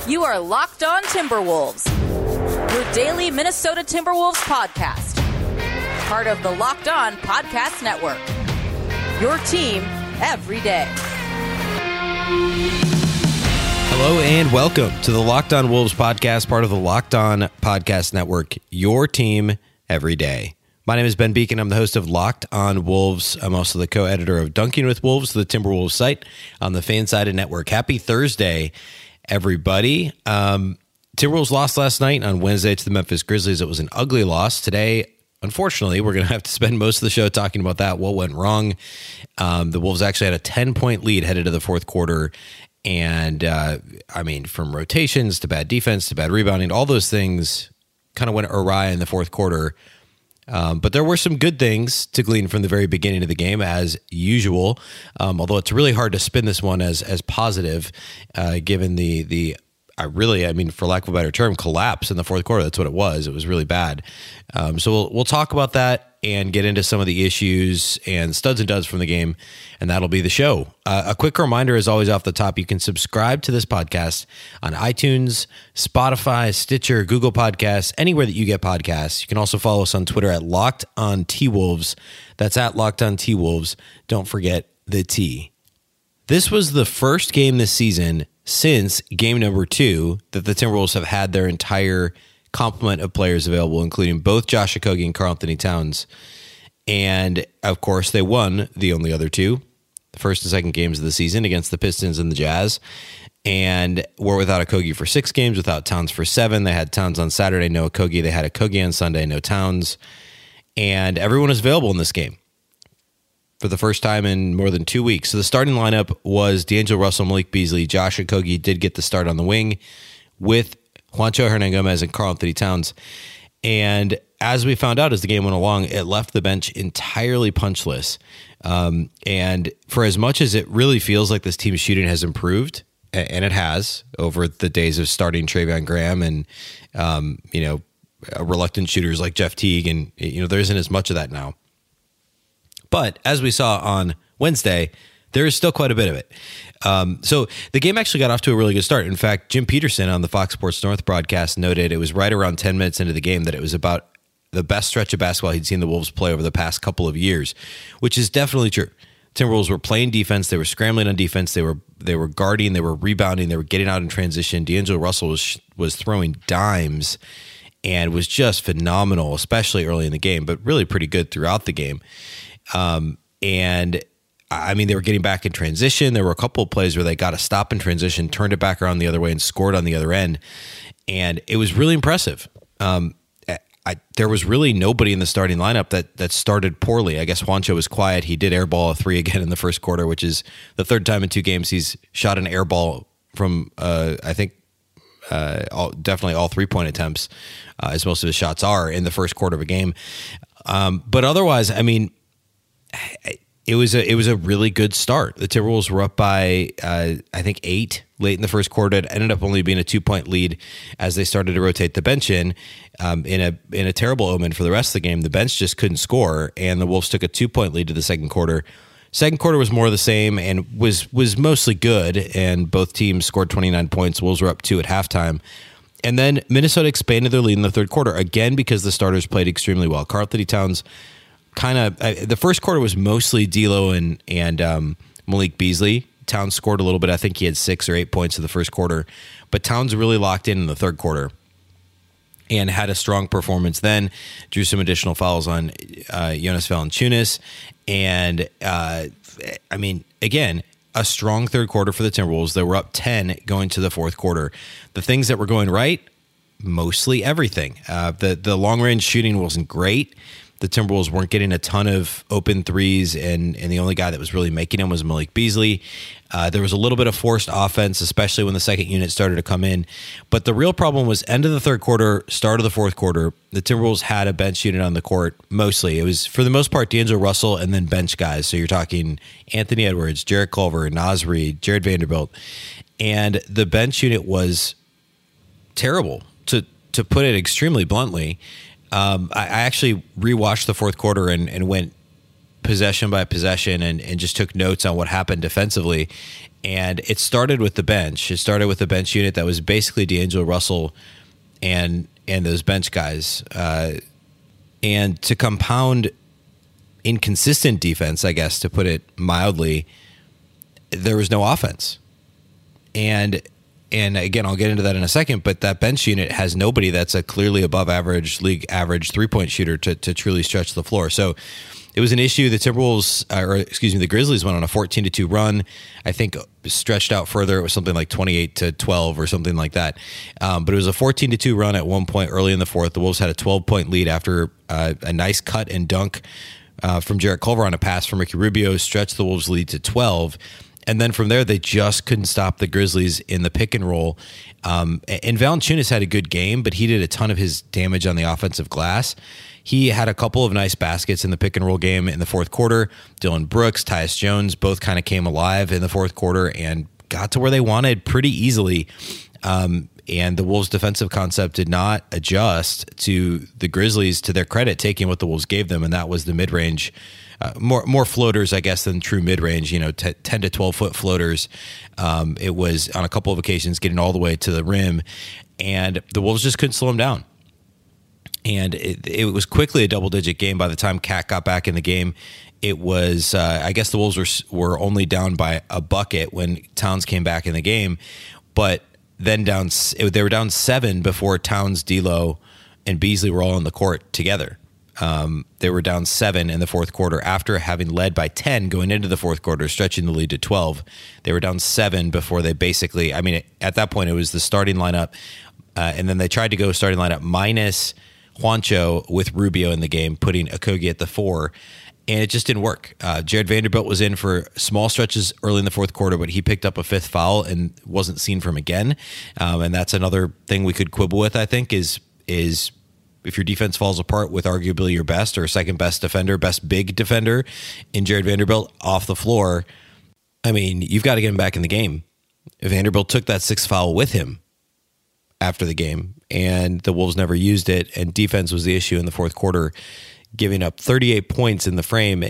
You are Locked On Timberwolves, your daily Minnesota Timberwolves podcast. Part of the Locked On Podcast Network. Your team every day. Hello and welcome to the Locked On Wolves podcast, part of the Locked On Podcast Network, your team every day. My name is Ben Beacon. I'm the host of Locked On Wolves. I'm also the co-editor of Dunking with Wolves, the Timberwolves site on the Fansided Network. Happy Thursday, everybody. Timberwolves lost last night on Wednesday to the Memphis Grizzlies. It was an ugly loss. Today, unfortunately, we're going to have to spend most of the show talking about that, what went wrong. The Wolves actually had a 10-point lead headed to the fourth quarter. And, from rotations to bad defense to bad rebounding, all those things kind of went awry in the fourth quarter. But there were some good things to glean from the very beginning of the game, as usual. Although it's really hard to spin this one as positive, given for lack of a better term, collapse in the fourth quarter. That's what it was. It was really bad. So we'll talk about that and get into some of the issues and studs and duds from the game, and that'll be the show. A quick reminder, as always, off the top, you can subscribe to this podcast on iTunes, Spotify, Stitcher, Google Podcasts, anywhere that you get podcasts. You can also follow us on Twitter at Locked On T-Wolves. That's at Locked On T-Wolves. Don't forget the T. This was the first game this season since game number 2 that the Timberwolves have had their entire complement of players available, including both Josh Okogie and Karl-Anthony Towns. And, of course, they won the only other two, the first and second games of the season against the Pistons and the Jazz, and were without Okogie for 6 games, without Towns for 7. They had Towns on Saturday, no Okogie. They had Okogie on Sunday, no Towns. And everyone is available in this game for the first time in more than 2 weeks. So the starting lineup was D'Angelo Russell, Malik Beasley. Josh Okogie did get the start on the wing with Juancho Hernangomez and Karl-Anthony Towns. And as we found out as the game went along, it left the bench entirely punchless. And for as much as it really feels like this team's shooting has improved, and it has over the days of starting Treveon Graham and, reluctant shooters like Jeff Teague, and, there isn't as much of that now. But as we saw on Wednesday, there is still quite a bit of it. So the game actually got off to a really good start. In fact, Jim Peterson on the Fox Sports North broadcast noted it was right around 10 minutes into the game that it was about the best stretch of basketball he'd seen the Wolves play over the past couple of years, which is definitely true. Timberwolves were playing defense. They were scrambling on defense. They were guarding. They were rebounding. They were getting out in transition. D'Angelo Russell was throwing dimes and was just phenomenal, especially early in the game, but really pretty good throughout the game. They were getting back in transition. There were a couple of plays where they got a stop in transition, turned it back around the other way, and scored on the other end. And it was really impressive. There was really nobody in the starting lineup that started poorly. I guess Juancho was quiet. He did airball a 3 again in the first quarter, which is the third time in 2 games he's shot an airball from, definitely all 3-point attempts, as most of his shots are in the first quarter of a game. But otherwise, it was a really good start. The Timberwolves were up by 8 late in the first quarter. It ended up only being a 2-point lead as they started to rotate the bench in a terrible omen for the rest of the game. The bench just couldn't score, and the Wolves took a 2-point lead to the second quarter. Second quarter was more of the same and was mostly good, and both teams scored 29 points. The Wolves were up 2 at halftime. And then Minnesota expanded their lead in the third quarter, again because the starters played extremely well. Karl-Anthony Towns the first quarter was mostly D'Lo and Malik Beasley. Towns scored a little bit. I think he had 6 or 8 points in the first quarter, but Towns really locked in the third quarter and had a strong performance. Then drew some additional fouls on Jonas Valanciunas, and again, a strong third quarter for the Timberwolves. They were up 10 going to the fourth quarter. The things that were going right, mostly everything. The long range shooting wasn't great. The Timberwolves weren't getting a ton of open threes, and the only guy that was really making them was Malik Beasley. There was a little bit of forced offense, especially when the second unit started to come in. But the real problem was end of the third quarter, start of the fourth quarter. The Timberwolves had a bench unit on the court mostly. It was, for the most part, D'Angelo Russell and then bench guys. So you're talking Anthony Edwards, Jarrett Culver, Naz Reid, Jared Vanderbilt. And the bench unit was terrible, to put it extremely bluntly. I actually rewatched the fourth quarter and went possession by possession and just took notes on what happened defensively. And it started with the bench. It started with the bench unit that was basically D'Angelo Russell and those bench guys. And to compound inconsistent defense, I guess, to put it mildly, there was no offense. And again, I'll get into that in a second, but that bench unit has nobody that's a clearly above average, league average three-point shooter to truly stretch the floor. So it was an issue. The Grizzlies went on a 14-2 run. I think stretched out further. It was something like 28-12 or something like that. But it was a 14-2 run at one point early in the fourth. The Wolves had a 12-point lead after a nice cut and dunk from Jarrett Culver on a pass from Ricky Rubio, stretched the Wolves' lead to 12. And then from there, they just couldn't stop the Grizzlies in the pick and roll. And Valanciunas had a good game, but he did a ton of his damage on the offensive glass. He had a couple of nice baskets in the pick and roll game in the fourth quarter. Dylan Brooks, Tyus Jones, both kind of came alive in the fourth quarter and got to where they wanted pretty easily. And the Wolves' defensive concept did not adjust to the Grizzlies, to their credit, taking what the Wolves gave them, and that was the mid-range. More floaters, I guess, than true mid-range, 10 to 12-foot floaters. It was, on a couple of occasions, getting all the way to the rim, and the Wolves just couldn't slow them down. And it was quickly a double-digit game by the time Cat got back in the game. It was, I guess the Wolves were only down by a bucket when Towns came back in the game, but then they were down 7 before Towns, D'Lo, and Beasley were all on the court together. They were down 7 in the fourth quarter after having led by 10 going into the fourth quarter, stretching the lead to 12. They were down 7 before they basically, at that point it was the starting lineup. And then they tried to go starting lineup minus Juancho with Rubio in the game, putting Okogie at the 4. And it just didn't work. Jared Vanderbilt was in for small stretches early in the fourth quarter, but he picked up a 5th foul and wasn't seen from again. And that's another thing we could quibble with, I think, is if your defense falls apart with arguably your best or second best defender, best big defender in Jared Vanderbilt off the floor, you've got to get him back in the game. Vanderbilt took that 6th foul with him after the game, and the Wolves never used it, and defense was the issue in the fourth quarter, giving up 38 points in the frame.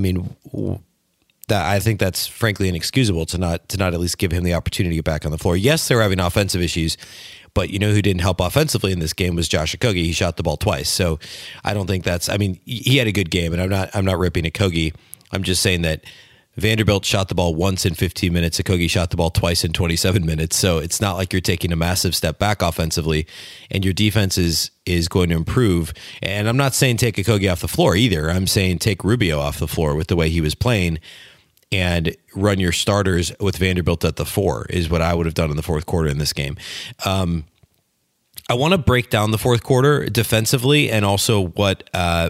I think that's frankly inexcusable to not at least give him the opportunity to get back on the floor. Yes, they were having offensive issues, but who didn't help offensively in this game was Josh Okogie. He shot the ball twice. So I don't think that's, he had a good game, and I'm not ripping Okogie. I'm just saying that Vanderbilt shot the ball once in 15 minutes. Okogie shot the ball twice in 27 minutes. So it's not like you're taking a massive step back offensively, and your defense is going to improve. And I'm not saying take Okogie off the floor either. I'm saying take Rubio off the floor with the way he was playing and run your starters with Vanderbilt at the 4 is what I would have done in the fourth quarter in this game. I want to break down the fourth quarter defensively and also what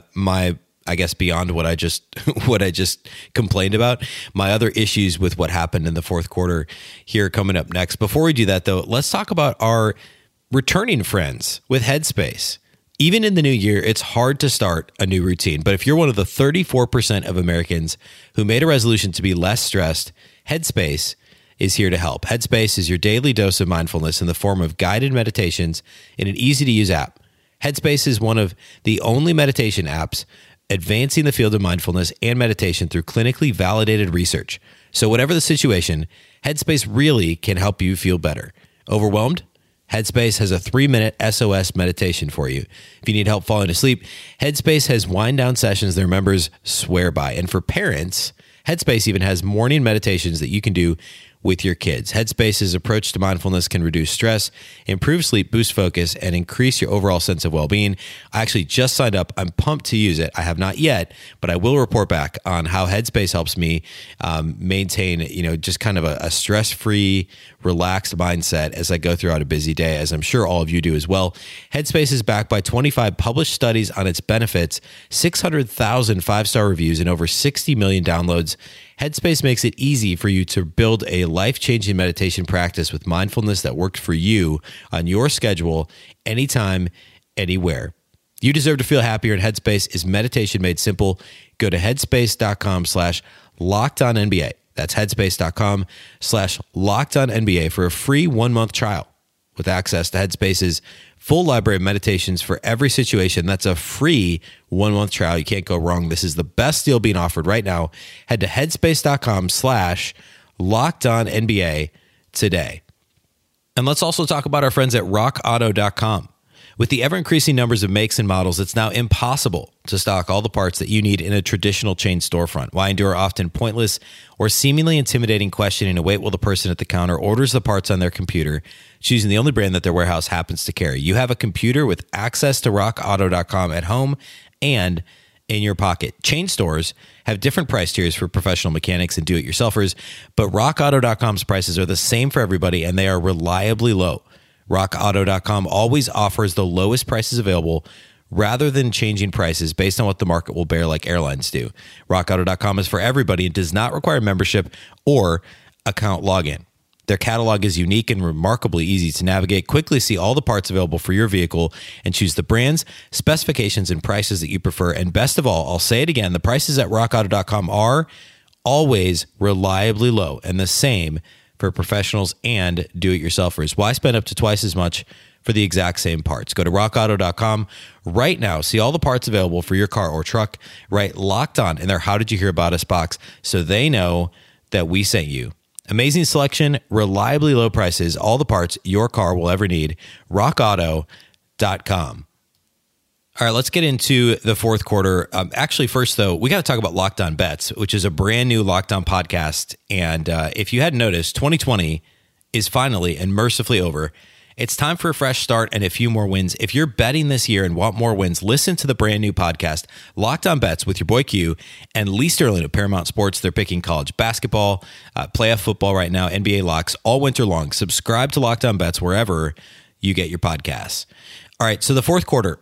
I guess beyond what I just complained about, my other issues with what happened in the fourth quarter here coming up next. Before we do that, though, let's talk about our returning friends with Headspace. Even in the new year, it's hard to start a new routine. But if you're one of the 34% of Americans who made a resolution to be less stressed, Headspace is here to help. Headspace is your daily dose of mindfulness in the form of guided meditations in an easy-to-use app. Headspace is one of the only meditation apps advancing the field of mindfulness and meditation through clinically validated research. So whatever the situation, Headspace really can help you feel better. Overwhelmed? Headspace has a 3-minute SOS meditation for you. If you need help falling asleep, Headspace has wind-down sessions their members swear by. And for parents, Headspace even has morning meditations that you can do with your kids. Headspace's approach to mindfulness can reduce stress, improve sleep, boost focus, and increase your overall sense of well-being. I actually just signed up. I'm pumped to use it. I have not yet, but I will report back on how Headspace helps me maintain, just kind of a stress-free, relaxed mindset as I go throughout a busy day, as I'm sure all of you do as well. Headspace is backed by 25 published studies on its benefits, 600,000 5-star reviews, and over 60 million downloads. Headspace makes it easy for you to build a life-changing meditation practice with mindfulness that worked for you on your schedule, anytime, anywhere. You deserve to feel happier, and Headspace is meditation made simple. Go to headspace.com/LockedOnNBA. That's headspace.com/LockedOnNBA for a free 1-month trial. with access to Headspace's full library of meditations for every situation. That's a free 1-month trial. You can't go wrong. This is the best deal being offered right now. Head to headspace.com/LockedOnNBA today. And let's also talk about our friends at rockauto.com. With the ever-increasing numbers of makes and models, it's now impossible to stock all the parts that you need in a traditional chain storefront. Why endure often pointless or seemingly intimidating questioning and wait while the person at the counter orders the parts on their computer, choosing the only brand that their warehouse happens to carry? You have a computer with access to rockauto.com at home and in your pocket. Chain stores have different price tiers for professional mechanics and do-it-yourselfers, but rockauto.com's prices are the same for everybody, and they are reliably low. RockAuto.com always offers the lowest prices available rather than changing prices based on what the market will bear like airlines do. RockAuto.com is for everybody and does not require membership or account login. Their catalog is unique and remarkably easy to navigate. Quickly see all the parts available for your vehicle and choose the brands, specifications, and prices that you prefer. And best of all, I'll say it again, the prices at RockAuto.com are always reliably low and the same for professionals and do-it-yourselfers. Why spend up to twice as much for the exact same parts? Go to rockauto.com right now. See all the parts available for your car or truck. Right, Locked On in their How Did You Hear About Us box so they know that we sent you. Amazing selection, reliably low prices, all the parts your car will ever need. rockauto.com. All right, let's get into the fourth quarter. Actually, first, though, we got to talk about Locked On Bets, which is a brand new Locked On podcast. And if you hadn't noticed, 2020 is finally and mercifully over. It's time for a fresh start and a few more wins. If you're betting this year and want more wins, listen to the brand new podcast, Locked On Bets with your boy Q and Lee Sterling of Paramount Sports. They're picking college basketball, playoff football right now, NBA locks all winter long. Subscribe to Locked On Bets wherever you get your podcasts. All right, so the fourth quarter.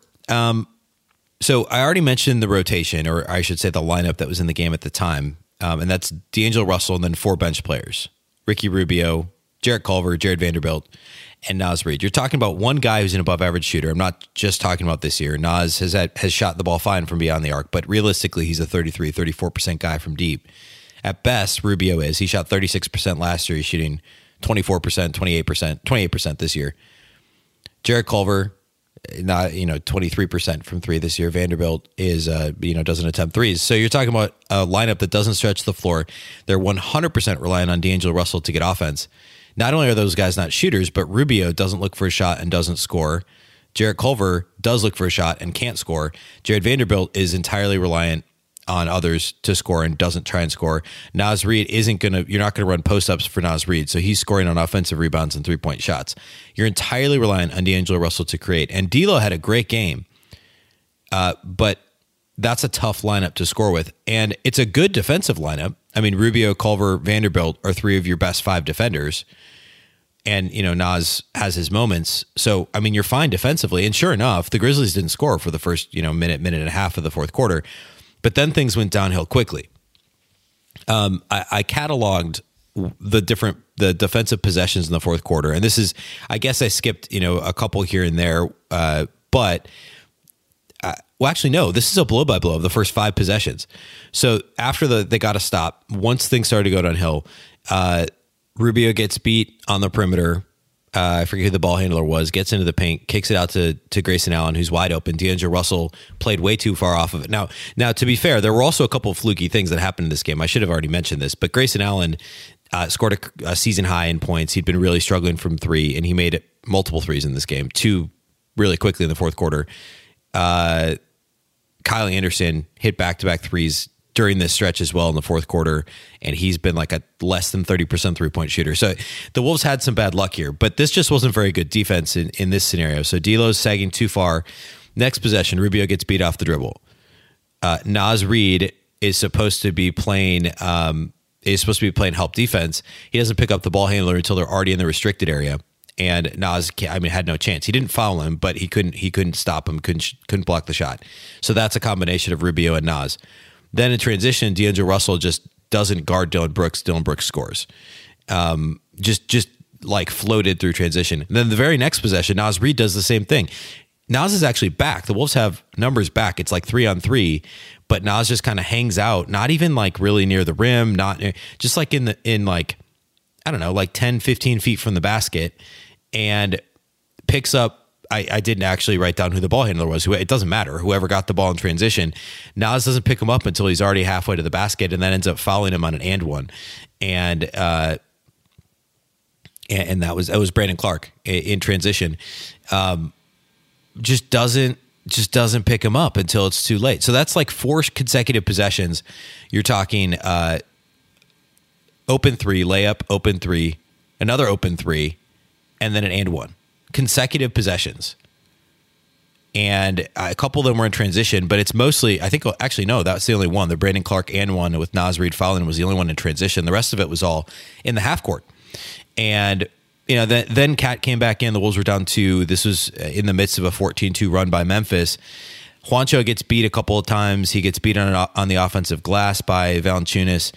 So I already mentioned the rotation, or I should say the lineup that was in the game at the time, and that's D'Angelo Russell and then four bench players, Ricky Rubio, Jarrett Culver, Jared Vanderbilt, and Naz Reid. You're talking about one guy who's an above-average shooter. I'm not just talking about this year. Naz has shot the ball fine from beyond the arc, but realistically, he's a 34% guy from deep. At best, Rubio is. He shot 36% last year. He's shooting 24%, 28% this year. Jarrett Culver, not 23% from three this year. Vanderbilt is doesn't attempt threes. So you're talking about a lineup that doesn't stretch the floor. They're 100% relying on D'Angelo Russell to get offense. Not only are those guys not shooters, but Rubio doesn't look for a shot and doesn't score. Jarrett Culver does look for a shot and can't score. Jared Vanderbilt is entirely reliant on others to score and doesn't try and score. Naz Reid you're not going to run post-ups for Naz Reid, so he's scoring on offensive rebounds and three-point shots. You're entirely reliant on D'Angelo Russell to create. And D'Lo had a great game, but that's a tough lineup to score with. And it's a good defensive lineup. I mean, Rubio, Culver, Vanderbilt are three of your best five defenders. And, Naz has his moments. So, I mean, you're fine defensively. And sure enough, the Grizzlies didn't score for the first, minute and a half of the fourth quarter. But then things went downhill quickly. I cataloged the defensive possessions in the fourth quarter. And this is, I guess I skipped, a couple here and there. But actually, no, this is a blow by blow of the first five possessions. So after they got to stop, once things started to go downhill, Rubio gets beat on the perimeter. I forget who the ball handler was, gets into the paint, kicks it out to Grayson Allen, who's wide open. D'Angelo Russell played way too far off of it. Now, to be fair, there were also a couple of fluky things that happened in this game. I should have already mentioned this, but Grayson Allen scored a season high in points. He'd been really struggling from three, and he made multiple threes in this game, two really quickly in the fourth quarter. Kyle Anderson hit back-to-back threes during this stretch as well in the fourth quarter, and he's been like a less than 30% three-point shooter. So the Wolves had some bad luck here, but this just wasn't very good defense in this scenario. So D'Lo's sagging too far. Next possession, Rubio gets beat off the dribble. Naz Reid is supposed to be playing help defense. He doesn't pick up the ball handler until they're already in the restricted area. And Naz, had no chance. He didn't foul him, but he couldn't stop him, couldn't block the shot. So that's a combination of Rubio and Naz. Then in transition, D'Angelo Russell just doesn't guard Dillon Brooks. Dillon Brooks scores. Just like floated through transition. And then the very next possession, Naz Reid does the same thing. Naz is actually back. The Wolves have numbers back. It's like 3-on-3, but Naz just kind of hangs out, not even like really near the rim, just like in like, I don't know, like 10, 15 feet from the basket. And picks up. I didn't actually write down who the ball handler was. It doesn't matter. Whoever got the ball in transition. Nas doesn't pick him up until he's already halfway to the basket, and then ends up fouling him on an and one. And that was Brandon Clark in transition. Just doesn't pick him up until it's too late. So that's like 4 consecutive possessions. You're talking open 3, layup, open 3, another open 3, and then an and one. Consecutive possessions. And a couple of them were in transition, but it's mostly, I think, actually, no, that's the only one. The Brandon Clark and one with Naz Reid fouling was the only one in transition. The rest of it was all in the half court. And, then Cat came back in. The Wolves were down 2. This was in the midst of a 14-2 run by Memphis. Juancho gets beat a couple of times. He gets beat on the offensive glass by Valanciunas.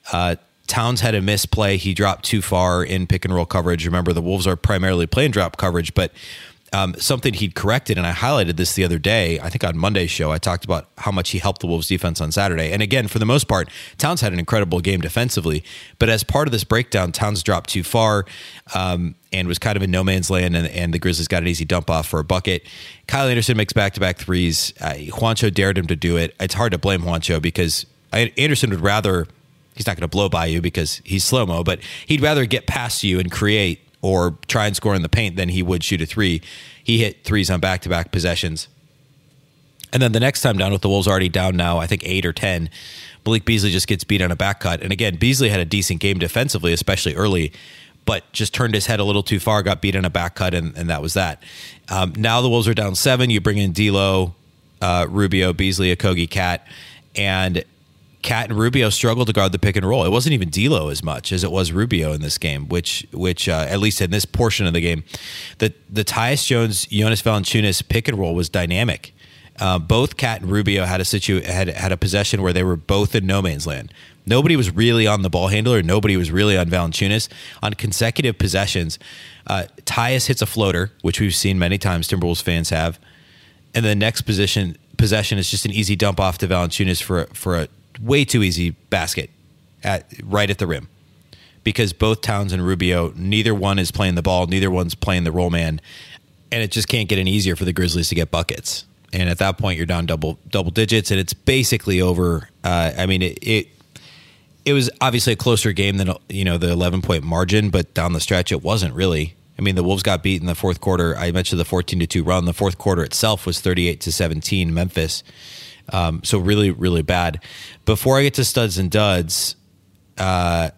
Towns had a misplay. He dropped too far in pick and roll coverage. Remember, the Wolves are primarily playing drop coverage, but something he'd corrected, and I highlighted this the other day, I think on Monday's show, I talked about how much he helped the Wolves defense on Saturday. And again, for the most part, Towns had an incredible game defensively, but as part of this breakdown, Towns dropped too far and was kind of in no man's land, and the Grizzlies got an easy dump off for a bucket. Kyle Anderson makes back-to-back threes. Juancho dared him to do it. It's hard to blame Juancho because Anderson would rather, he's not going to blow by you because he's slow-mo, but he'd rather get past you and create or try and score in the paint than he would shoot a 3. He hit threes on back-to-back possessions. And then the next time down with the Wolves already down now, I think 8 or 10, Malik Beasley just gets beat on a back cut. And again, Beasley had a decent game defensively, especially early, but just turned his head a little too far, got beat on a back cut, and that was that. Now the Wolves are down 7. You bring in D'Lo, Rubio, Beasley, Okogie, Cat, and Cat and Rubio struggled to guard the pick and roll. It wasn't even D'Lo as much as it was Rubio in this game, which at least in this portion of the game, the Tyus Jones, Jonas Valanciunas pick and roll was dynamic. Both Cat and Rubio had a possession where they were both in no man's land. Nobody was really on the ball handler. Nobody was really on Valanciunas. On consecutive possessions, Tyus hits a floater, which we've seen many times. Timberwolves fans have, and the next possession is just an easy dump off to Valanciunas for a way too easy basket right at the rim, because both Towns and Rubio, neither one is playing the ball, neither one's playing the roll man, and it just can't get any easier for the Grizzlies to get buckets. And at that point, you're down double digits, and it's basically over. It was obviously a closer game than the 11-point margin, but down the stretch, it wasn't really. I mean, the Wolves got beat in the fourth quarter. I mentioned the 14-2 run. The fourth quarter itself was 38-17 Memphis. So really, really bad. Before I get to studs and duds, I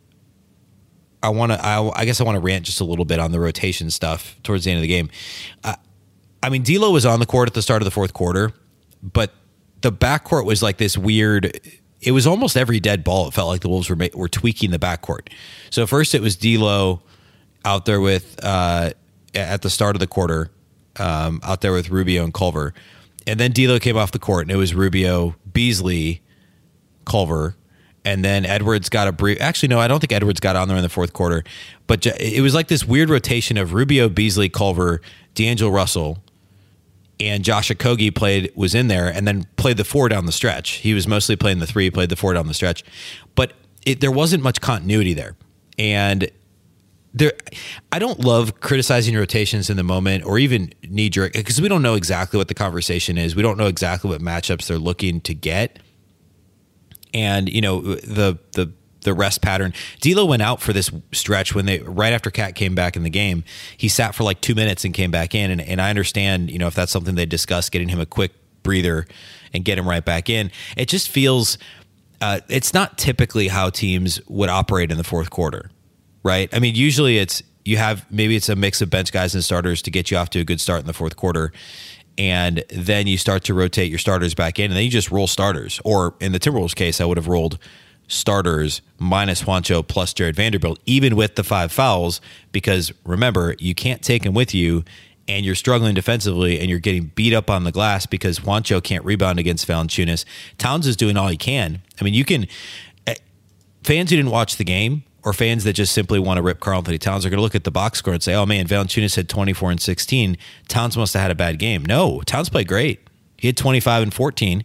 guess I want to rant just a little bit on the rotation stuff towards the end of the game. D'Lo was on the court at the start of the fourth quarter, but the backcourt was like this weird. It was almost every dead ball. It felt like the Wolves were tweaking the backcourt. So first it was D'Lo out there with at the start of the quarter, out there with Rubio and Culver. And then D'Lo came off the court, and it was Rubio, Beasley, Culver, and then Edwards got a brief. Actually, no, I don't think Edwards got on there in the fourth quarter. But it was like this weird rotation of Rubio, Beasley, Culver, D'Angelo Russell, and Josh Okogie was in there, and then played the 4 down the stretch. He was mostly playing the 3, played the 4 down the stretch, but there wasn't much continuity there, and. I don't love criticizing rotations in the moment or even knee-jerk, because we don't know exactly what the conversation is. We don't know exactly what matchups they're looking to get. And, the rest pattern. D'Lo went out for this stretch right after Cat came back in the game. He sat for like 2 minutes and came back in. And I understand, if that's something they discuss, getting him a quick breather and get him right back in. It just feels it's not typically how teams would operate in the fourth quarter. Right. I mean, usually it's a mix of bench guys and starters to get you off to a good start in the fourth quarter. And then you start to rotate your starters back in, and then you just roll starters. Or in the Timberwolves case, I would have rolled starters minus Juancho plus Jared Vanderbilt, even with the 5 fouls, because remember, you can't take him with you, and you're struggling defensively, and you're getting beat up on the glass because Juancho can't rebound against Valanciunas. Towns is doing all he can. I mean, fans who didn't watch the game, or fans that just simply want to rip Karl-Anthony Towns, are going to look at the box score and say, oh man, Valanciunas had 24 and 16. Towns must have had a bad game. No, Towns played great. He had 25 and 14.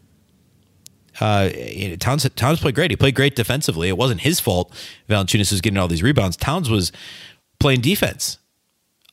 Towns played great. He played great defensively. It wasn't his fault Valanciunas was getting all these rebounds. Towns was playing defense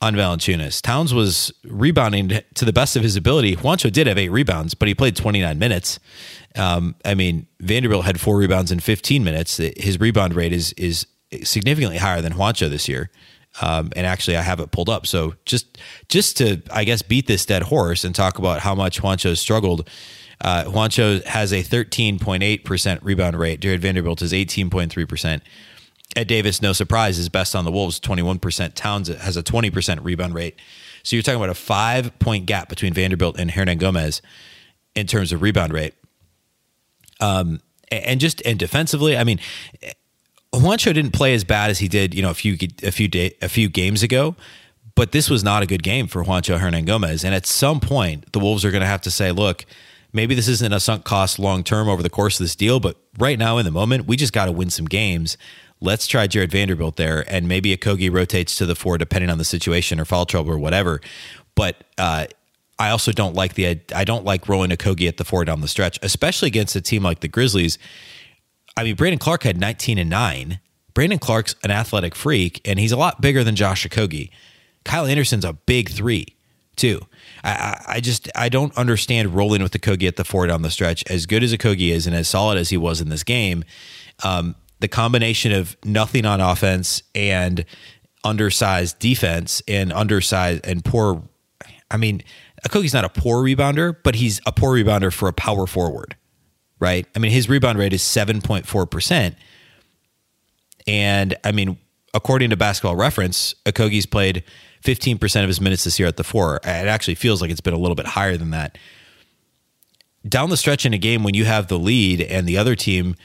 on Valanciunas. Towns was rebounding to the best of his ability. Juancho did have 8 rebounds, but he played 29 minutes. Vanderbilt had 4 rebounds in 15 minutes. His rebound rate is significantly higher than Juancho this year. And actually, I have it pulled up. So just to, I guess, beat this dead horse and talk about how much Juancho struggled. Juancho has a 13.8% rebound rate. Jared Vanderbilt is 18.3%. Ed Davis, no surprise, is best on the Wolves, 21%. Towns has a 20% rebound rate. So you're talking about a 5-point gap between Vanderbilt and Hernangomez in terms of rebound rate. And defensively, I mean, Juancho didn't play as bad as he did, a few games ago, but this was not a good game for Juancho Hernangomez. And at some point, the Wolves are going to have to say, look, maybe this isn't a sunk cost long term over the course of this deal, but right now in the moment, we just got to win some games. Let's try Jared Vanderbilt there, and maybe Okogie rotates to the 4 depending on the situation or foul trouble or whatever. But I also don't like rolling Okogie at the 4 down the stretch, especially against a team like the Grizzlies. I mean, Brandon Clark had 19 and 9. Brandon Clark's an athletic freak, and he's a lot bigger than Josh Okogie. Kyle Anderson's a big 3 too. I don't understand rolling with Okogie at the 4 down the stretch. As good as Okogie is and as solid as he was in this game, the combination of nothing on offense and undersized defense and poor. I mean, Okogie's not a poor rebounder, but he's a poor rebounder for a power forward, right? I mean, his rebound rate is 7.4%. And I mean, according to Basketball Reference, Okogie's played 15% of his minutes this year at the 4. It actually feels like it's been a little bit higher than that. Down the stretch in a game when you have the lead and the other team,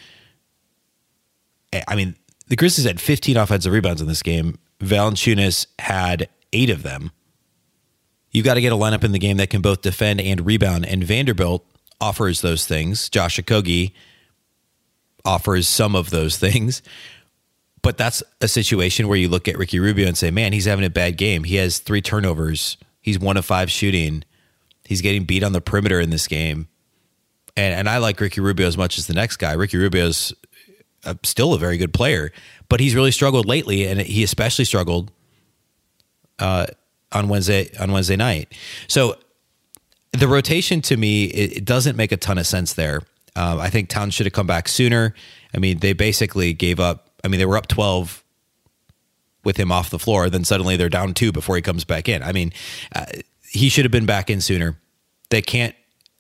I mean, the Grizzlies had 15 offensive rebounds in this game. Valanciunas had 8 of them. You've got to get a lineup in the game that can both defend and rebound, and Vanderbilt offers those things. Josh Okogie offers some of those things. But that's a situation where you look at Ricky Rubio and say, man, he's having a bad game. He has 3 turnovers. He's 1 of 5 shooting. He's getting beat on the perimeter in this game. And I like Ricky Rubio as much as the next guy. Ricky Rubio's still a very good player, but he's really struggled lately, and he especially struggled on Wednesday night. So the rotation to me, it doesn't make a ton of sense there. I think Towns should have come back sooner. I mean, they basically gave up. I mean, they were up 12 with him off the floor. Then suddenly they're down 2 before he comes back in. I mean, he should have been back in sooner. They can't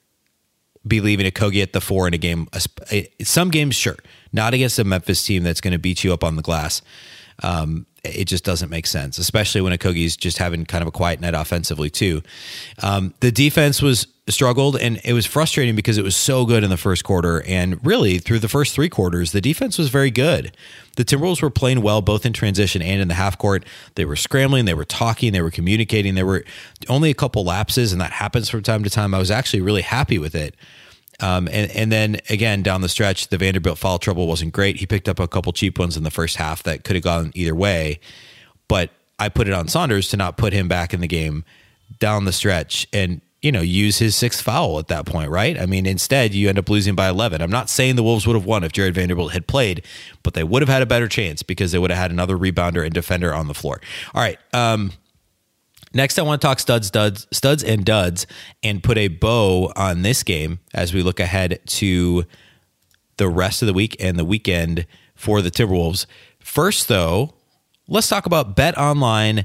be leaving Okogie at the 4 in a game. Some games, sure. Not against a Memphis team that's going to beat you up on the glass. It just doesn't make sense, especially when Okogie's just having kind of a quiet night offensively too. The defense was struggled, and it was frustrating because it was so good in the first quarter, and really through the first 3 quarters, the defense was very good. The Timberwolves were playing well both in transition and in the half court. They were scrambling, they were talking, they were communicating. There were only a couple lapses, and that happens from time to time. I was actually really happy with it. And then again, down the stretch, the Vanderbilt foul trouble wasn't great. He picked up a couple cheap ones in the first half that could have gone either way, but I put it on Saunders to not put him back in the game down the stretch and, use his 6th foul at that point, right? I mean, instead you end up losing by 11. I'm not saying the Wolves would have won if Jared Vanderbilt had played, but they would have had a better chance because they would have had another rebounder and defender on the floor. All right. Next, I want to talk studs and duds and put a bow on this game as we look ahead to the rest of the week and the weekend for the Timberwolves. First, though, let's talk about betonline.ag.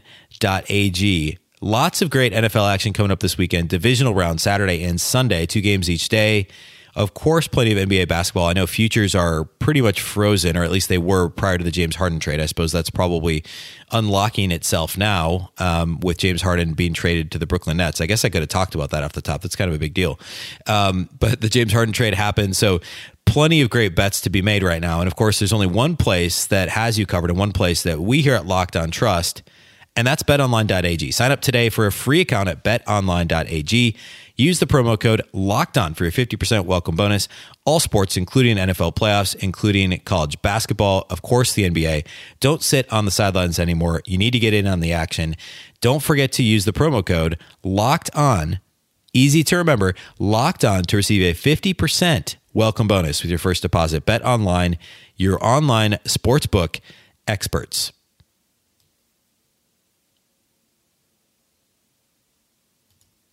Lots of great NFL action coming up this weekend. Divisional round Saturday and Sunday, 2 games each day. Of course, plenty of NBA basketball. I know futures are pretty much frozen, or at least they were prior to the James Harden trade. I suppose that's probably unlocking itself now with James Harden being traded to the Brooklyn Nets. I guess I could have talked about that off the top. That's kind of a big deal. But the James Harden trade happened, so plenty of great bets to be made right now. And of course, there's only one place that has you covered and one place that we here at Locked On trust, and that's betonline.ag. Sign up today for a free account at betonline.ag. Use the promo code LOCKEDON for your 50% welcome bonus. All sports, including NFL playoffs, including college basketball, of course, the NBA. Don't sit on the sidelines anymore. You need to get in on the action. Don't forget to use the promo code LOCKEDON. Easy to remember, Locked On, to receive a 50% welcome bonus with your first deposit. Bet Online, your online sportsbook experts.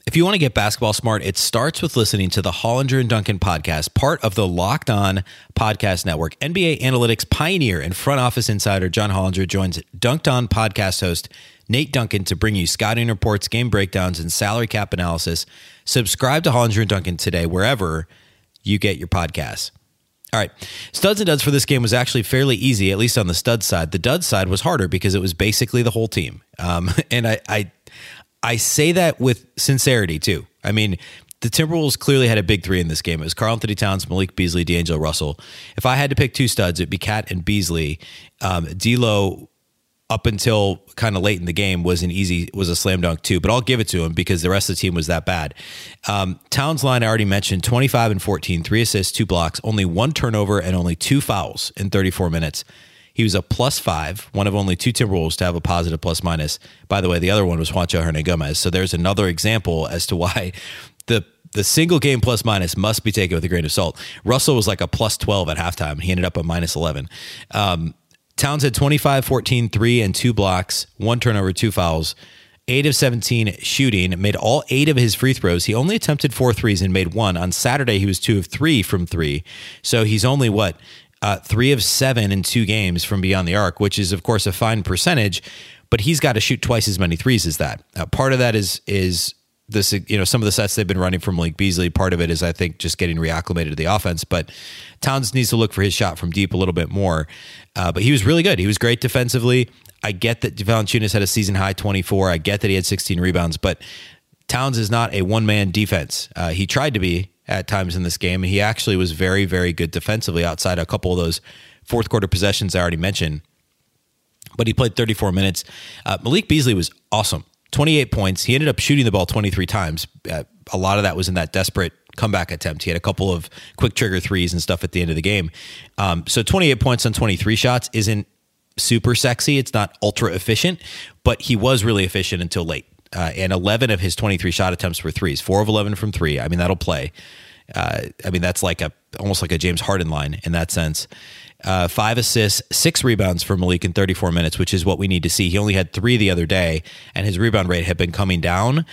If you want to get basketball smart, it starts with listening to the Hollinger and Duncan podcast, part of the Locked On Podcast Network. NBA analytics pioneer and front office insider John Hollinger joins Dunked On podcast host Nate Duncan to bring you scouting reports, game breakdowns, and salary cap analysis. Subscribe to Hollinger and Duncan today, wherever you get your podcasts. All right, studs and duds for this game was actually fairly easy, at least on the stud side. The dud side was harder because it was basically the whole team. And I say that with sincerity, too. I mean, the Timberwolves clearly had a big three in this game. It was Karl-Anthony Towns, Malik Beasley, D'Angelo Russell. If I had to pick two studs, it'd be Cat and Beasley. D'Lo, up until kind of late in the game, was a slam dunk, too. But I'll give it to him because the rest of the team was that bad. Towns' line, I already mentioned, 25 and 14, 3 assists, 2 blocks, only 1 turnover, and only 2 fouls in 34 minutes. He was a +5, one of only 2 Timberwolves to have a positive plus-minus. By the way, the other one was Juancho Hernangomez. So there's another example as to why the single game plus-minus must be taken with a grain of salt. Russell was like a +12 at halftime. He ended up a -11. Towns had 25, 14, 3, and 2 blocks, 1 turnover, 2 fouls, 8 of 17 shooting, made all 8 of his free throws. He only attempted 4 threes and made 1. On Saturday, he was 2 of 3 from 3. So he's only, 3 of 7 in 2 games from beyond the arc, which is, of course, a fine percentage, but he's got to shoot twice as many threes as that. Part of that is this, some of the sets they've been running from Malik Beasley. Part of it is, I think, just getting reacclimated to the offense, but Towns needs to look for his shot from deep a little bit more. But he was really good. He was great defensively. I get that Valanciunas had a season-high 24. I get that he had 16 rebounds, but Towns is not a one-man defense. He tried to be at times in this game, and he actually was very, very good defensively outside a couple of those fourth quarter possessions I already mentioned. But he played 34 minutes. Malik Beasley was awesome. 28 points. He ended up shooting the ball 23 times. A lot of that was in that desperate comeback attempt. He had a couple of quick trigger threes and stuff at the end of the game. So 28 points on 23 shots isn't super sexy. It's not ultra efficient, but he was really efficient until late. And 11 of his 23 shot attempts were threes, 4 of 11 from 3. I mean, that'll play. That's like almost like a James Harden line in that sense. 5 assists, 6 rebounds for Malik in 34 minutes, which is what we need to see. He only had 3 the other day, and his rebound rate had been coming down.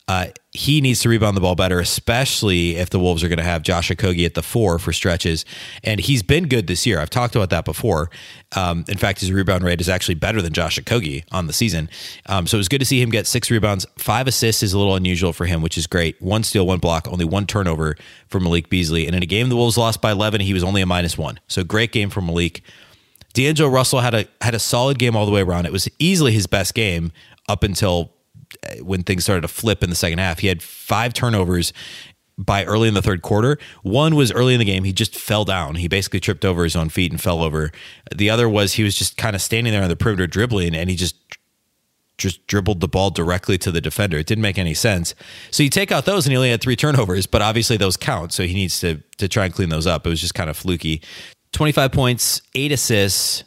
He needs to rebound the ball better, especially if the Wolves are going to have Josh Okogie at the 4 for stretches. And he's been good this year. I've talked about that before. In fact, his rebound rate is actually better than Josh Okogie on the season. So it was good to see him get 6 rebounds. 5 assists is a little unusual for him, which is great. 1 steal, 1 block, only 1 turnover for Malik Beasley. And in a game the Wolves lost by 11, he was only a -1. So great game for Malik. D'Angelo Russell had a solid game all the way around. It was easily his best game up until when things started to flip in the second half. He had 5 turnovers by early in the third quarter. One was early in the game. He just fell down. He basically tripped over his own feet and fell over. The other was he was just kind of standing there on the perimeter dribbling, and he just dribbled the ball directly to the defender. It didn't make any sense. So you take out those and he only had 3 turnovers, but obviously those count. So he needs to try and clean those up. It was just kind of fluky. 25 points, 8 assists,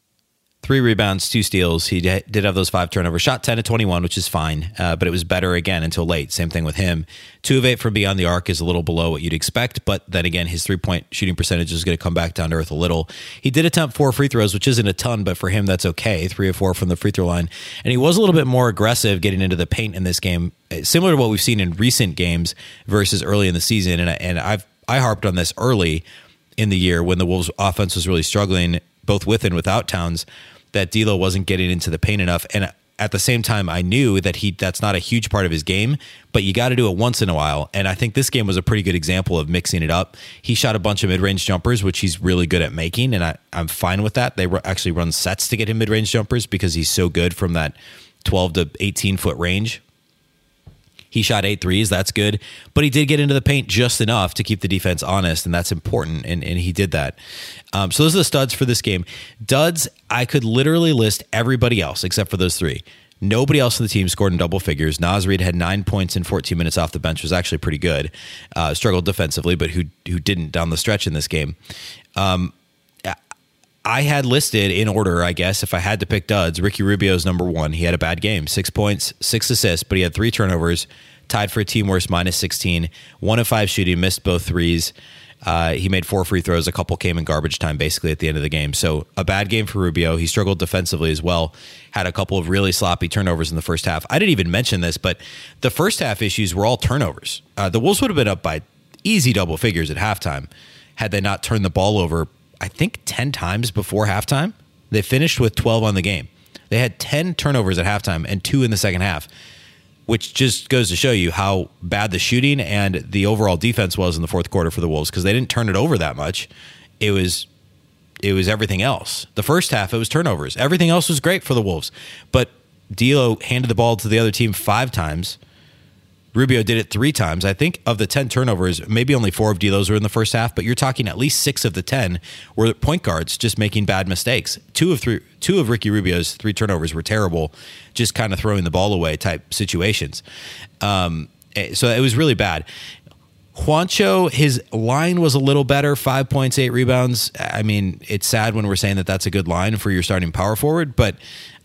3 rebounds, 2 steals. He did have those 5 turnovers. Shot 10 of 21, which is fine, but it was better again until late. Same thing with him. 2 of 8 from beyond the arc is a little below what you'd expect, but then again, his 3-point shooting percentage is going to come back down to earth a little. He did attempt 4 free throws, which isn't a ton, but for him, that's okay. 3 of 4 from the free throw line. And he was a little bit more aggressive getting into the paint in this game, similar to what we've seen in recent games versus early in the season. And I harped on this early in the year when the Wolves offense was really struggling, both with and without Towns, that D'Lo wasn't getting into the paint enough. And at the same time, I knew that that's not a huge part of his game, but you got to do it once in a while. And I think this game was a pretty good example of mixing it up. He shot a bunch of mid-range jumpers, which he's really good at making, and I'm fine with that. They actually run sets to get him mid-range jumpers because he's so good from that 12 to 18-foot range. He shot 8 threes. That's good. But he did get into the paint just enough to keep the defense honest, and that's important, and he did that. So those are the studs for this game. Duds, I could literally list everybody else except for those 3. Nobody else on the team scored in double figures. Naz Reid had 9 points in 14 minutes off the bench, was actually pretty good. Struggled defensively, but who didn't down the stretch in this game. I had listed in order, I guess, if I had to pick duds, Ricky Rubio's number 1. He had a bad game, 6 points, 6 assists, but he had 3 turnovers, tied for a team worst, -16, 1 of 5 shooting, missed both threes. He made 4 free throws. A couple came in garbage time basically at the end of the game. So a bad game for Rubio. He struggled defensively as well. Had a couple of really sloppy turnovers in the first half. I didn't even mention this, but the first half issues were all turnovers. The Wolves would have been up by easy double figures at halftime had they not turned the ball over, I think, 10 times before halftime. They finished with 12 on the game. They had 10 turnovers at halftime and 2 in the second half, which just goes to show you how bad the shooting and the overall defense was in the fourth quarter for the Wolves, because they didn't turn it over that much. It was everything else. The first half, it was turnovers. Everything else was great for the Wolves. But D'Lo handed the ball to the other team 5 times. Rubio did it 3 times. I think of the 10 turnovers, maybe only 4 of D'Lo's were in the first half, but you're talking at least 6 of the 10 were point guards just making bad mistakes. 2 of Ricky Rubio's 3 turnovers were terrible, just kind of throwing the ball away type situations. So it was really bad. Juancho, his line was a little better, 5 points, 8 rebounds. I mean, it's sad when we're saying that that's a good line for your starting power forward, but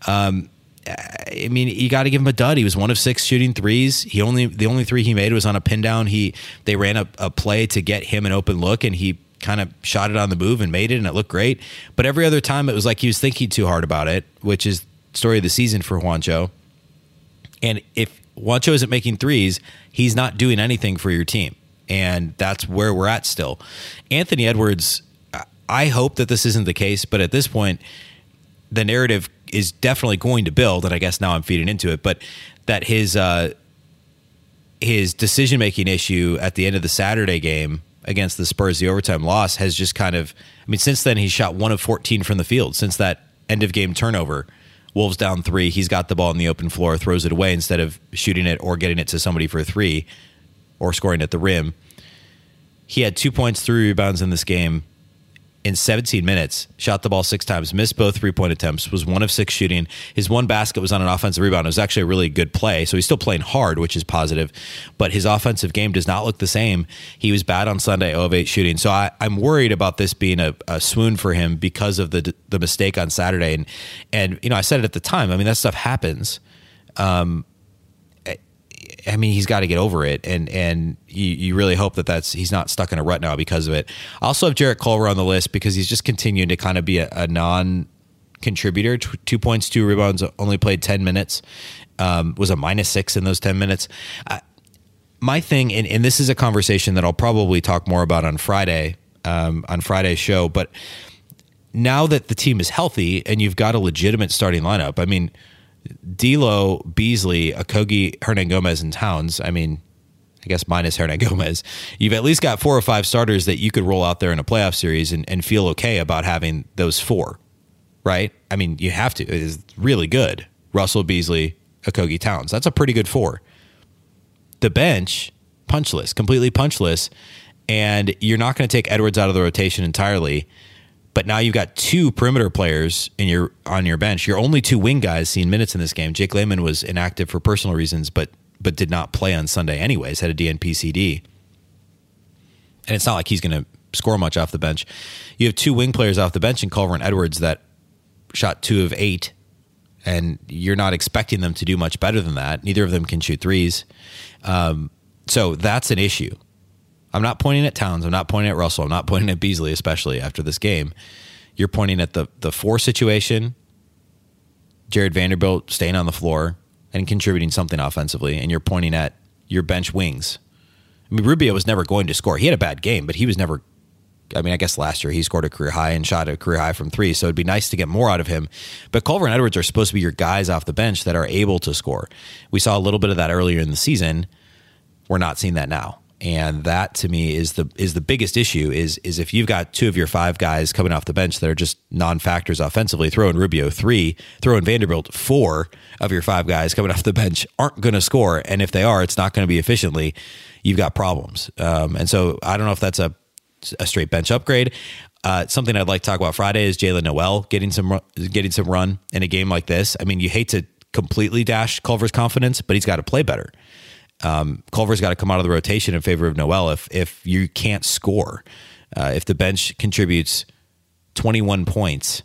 I mean, you got to give him a dud. He was 1 of 6 shooting threes. The only 3 he made was on a pin down. They ran a play to get him an open look, and he kind of shot it on the move and made it, and it looked great. But every other time, it was like he was thinking too hard about it, which is the story of the season for Juancho. And if Juancho isn't making threes, he's not doing anything for your team, and that's where we're at still. Anthony Edwards, I hope that this isn't the case, but at this point, the narrative is definitely going to build, and I guess now I'm feeding into it, but that his decision-making issue at the end of the Saturday game against the Spurs, the overtime loss, has just kind of, I mean, since then he's shot 1 of 14 from the field. Since that end-of-game turnover, Wolves down 3, he's got the ball on the open floor, throws it away instead of shooting it or getting it to somebody for a 3 or scoring at the rim. He had 2 points, 3 rebounds in this game. In 17 minutes, shot the ball 6 times, missed both 3-point attempts, was 1 of 6 shooting. His 1 basket was on an offensive rebound. It was actually a really good play, so he's still playing hard, which is positive, but his offensive game does not look the same. He was bad on Sunday, 0 of 8 shooting. So I'm worried about this being a swoon for him because of the mistake on Saturday. And you know, I said it at the time. I mean, that stuff happens. I mean, he's got to get over it, and you really hope that he's not stuck in a rut now because of it. I also have Jarrett Culver on the list because he's just continuing to kind of be a non-contributor. 2 points, 2 rebounds, only played 10 minutes, was a -6 in those 10 minutes. My thing, and this is a conversation that I'll probably talk more about on Friday, on Friday's show, but now that the team is healthy and you've got a legitimate starting lineup, I mean, D'Lo, Beasley, Okogie, Hernangomez, and Towns. I mean, I guess minus Hernangomez. You've at least got 4 or 5 starters that you could roll out there in a playoff series and feel okay about having those 4, right? I mean, you have to. It is really good. Russell, Beasley, Okogie, Towns. That's a pretty good 4. The bench, punchless, completely punchless, and you're not going to take Edwards out of the rotation entirely. But now you've got 2 perimeter players on your bench. Your only 2 wing guys seen minutes in this game. Jake Layman was inactive for personal reasons, but did not play on Sunday anyways, had a DNP-CD. And it's not like he's going to score much off the bench. You have 2 wing players off the bench in Culver and Edwards that shot 2 of 8, and you're not expecting them to do much better than that. Neither of them can shoot threes. So that's an issue. I'm not pointing at Towns. I'm not pointing at Russell. I'm not pointing at Beasley, especially after this game. You're pointing at the 4 situation, Jared Vanderbilt staying on the floor and contributing something offensively, and you're pointing at your bench wings. I mean, Rubio was never going to score. He had a bad game, but he was never, I mean, I guess last year he scored a career high and shot a career high from 3, so it'd be nice to get more out of him. But Culver and Edwards are supposed to be your guys off the bench that are able to score. We saw a little bit of that earlier in the season. We're not seeing that now. And that, to me, is the biggest issue is if you've got 2 of your 5 guys coming off the bench that are just non-factors offensively, throw in Rubio 3, throw in Vanderbilt 4 of your 5 guys coming off the bench aren't going to score. And if they are, it's not going to be efficiently. You've got problems. And so I don't know if that's a straight bench upgrade. Something I'd like to talk about Friday is Jaylen Nowell getting some run in a game like this. I mean, you hate to completely dash Culver's confidence, but he's got to play better. Culver's got to come out of the rotation in favor of Nowell if you can't score. If the bench contributes 21 points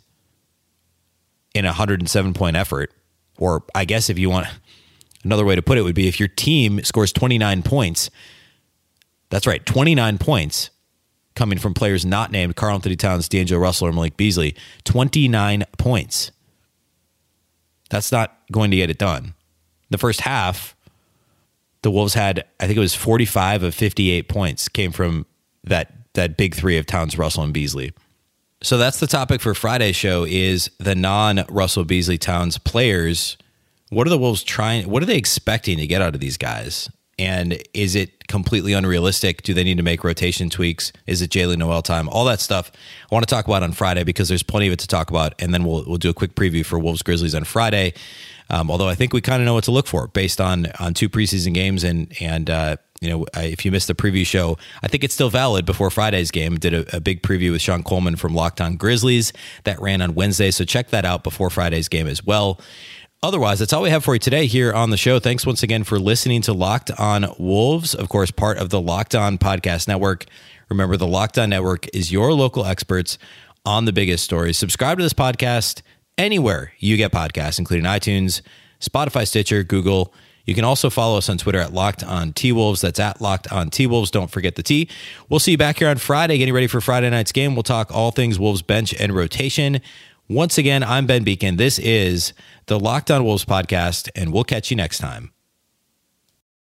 in a 107-point effort, or I guess if you want another way to put it would be if your team scores 29 points, that's right, 29 points, coming from players not named Karl Anthony Towns, D'Angelo Russell, or Malik Beasley. 29 points. That's not going to get it done. The first half, the Wolves had, I think it was 45 of 58 points came from that big three of Towns, Russell, and Beasley. So that's the topic for Friday's show is the non-Russell, Beasley, Towns players. What are the Wolves what are they expecting to get out of these guys? And is it completely unrealistic? Do they need to make rotation tweaks? Is it Jaylen Noel time? All that stuff I want to talk about on Friday because there's plenty of it to talk about. And then we'll do a quick preview for Wolves Grizzlies on Friday. Although I think we kind of know what to look for based on 2 preseason games. And if you missed the preview show, I think it's still valid before Friday's game. Did a big preview with Sean Coleman from Locked On Grizzlies that ran on Wednesday. So check that out before Friday's game as well. Otherwise, that's all we have for you today here on the show. Thanks once again for listening to Locked On Wolves, of course, part of the Locked On Podcast Network. Remember, the Locked On Network is your local experts on the biggest stories. Subscribe to this podcast anywhere you get podcasts, including iTunes, Spotify, Stitcher, Google. You can also follow us on Twitter at Locked On T-Wolves. That's at Locked On T-Wolves. Don't forget the T. We'll see you back here on Friday, getting ready for Friday night's game. We'll talk all things Wolves bench and rotation. Once again, I'm Ben Beecken. This is the Locked On Wolves podcast, and we'll catch you next time.